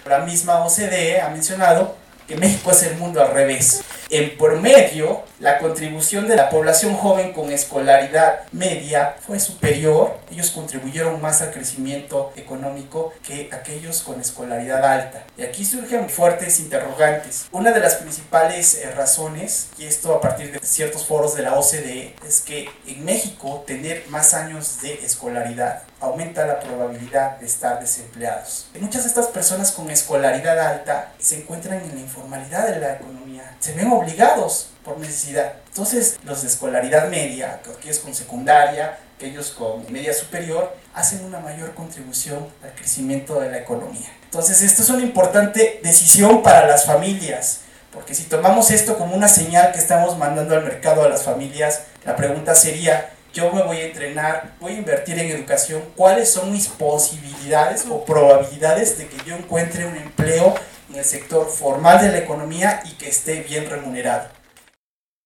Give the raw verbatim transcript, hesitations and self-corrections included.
La misma O C D E ha mencionado que México es el mundo al revés. En promedio, la contribución de la población joven con escolaridad media fue superior. Ellos contribuyeron más al crecimiento económico que aquellos con escolaridad alta. Y aquí surgen fuertes interrogantes. Una de las principales eh, razones, y esto a partir de ciertos foros de la O C D E, es que en México tener más años de escolaridad aumenta la probabilidad de estar desempleados. Muchas de estas personas con escolaridad alta se encuentran en la informalidad de la economía. Se ven obligados por necesidad. Entonces, los de escolaridad media, aquellos con secundaria, aquellos con media superior, hacen una mayor contribución al crecimiento de la economía. Entonces, esto es una importante decisión para las familias, porque si tomamos esto como una señal que estamos mandando al mercado a las familias, la pregunta sería: yo me voy a entrenar, voy a invertir en educación, ¿cuáles son mis posibilidades o probabilidades de que yo encuentre un empleo en el sector formal de la economía y que esté bien remunerado?